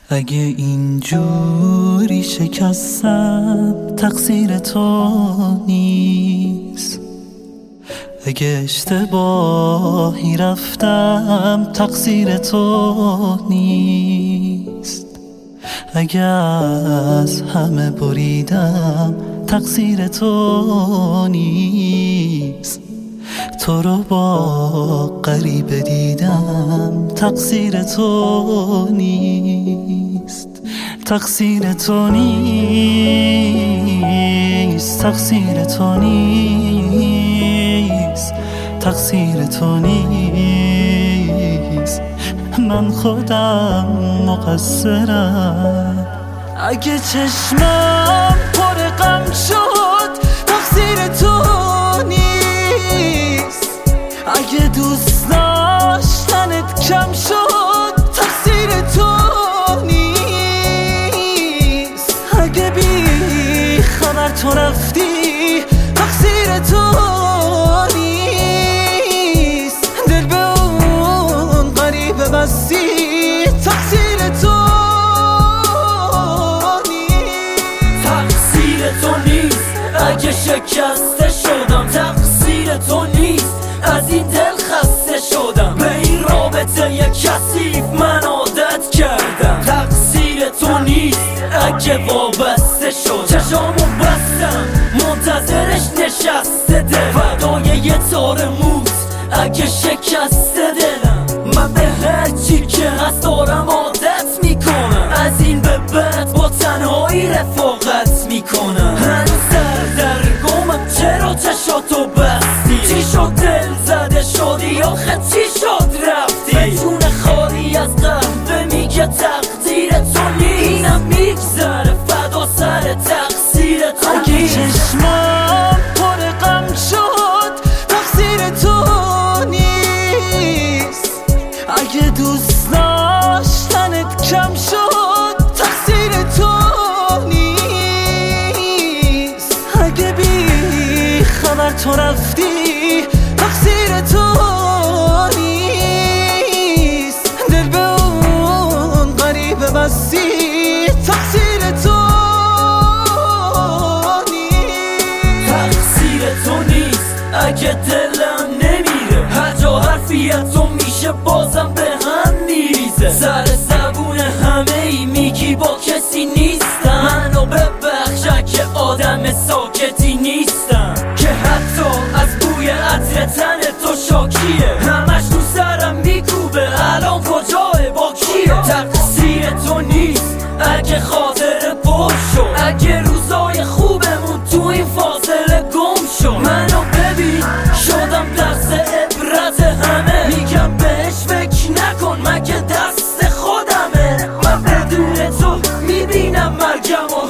اگه اینجوری شکستم تقصیر تو نیست، اگه اشتباهی رفتم تقصیر تو نیست، اگه از همه بریدم تقصیر تو نیست، تو رو با غریبه دیدم تقصیر تو نیست، تقصیر تو نیست، تقصیر تو نیست، تقصیر تو نیست، من خودم مقصرم. اگه چشمم پر غم شد تقصیر تو نیست، اگه دوست داشتنت کم شد تقصیر تو نیست، اگه بی خبر تو رفتی تقصیر تو نیست، دل به اون غریبه بستی تقصیر تو نیست، تقصیر تو نیست. اگه شکسته شدم تقصیر تو نیست، از این دل خسته شدم، به این رابطه یک کثیف من عادت کردم، تقصیر تو نیست. اگه وابسته شدم چشامو بستم منتظرش نشسته دل، فدای یه تار موز اگه شکسته دلم، من به هر چی که هست دارم عادت میکنم، از این به بعد با تنهایی رفاقت میکنم، هنوز سردرگمم چرا چشاتو بستی، چی شد دل زده شدی آخه چی شد رفتی، جون خالی از قهوه میگه تقدیر تو نیست، اینم میگذره فدا سر تقصیر تو نیست. اگه چشمم پر غم شد تقصیر تو نیست، اگه دوست داشتنت کم شد تقصیر تو نیست، اگه بی خبر تو رفتی تقصیر تو نیست، دل به اون غریبه بستی تقصیر تو نیست، تقصیر تو نیست. اگه دلم نمیره هر جا حرفی از تو میشه بازم به هم میریزه، سر زبون همه ای میگی با کسی نیستم، منو ببخش اگه آدم ساکتی نیستم، که حتی از بوی عطر تن تو شاکیه، همش تو سرم میکوبه الان کجاه با کیه، تقصیر تو نیست. اگه خاطر پر شد، اگه روزای خوبمون تو این فاصله گم شد، منو ببین شدم درس عبرت همه، میگم بهش فکر نکن مگه دست خودمه، من بدون تو میبینم مرگم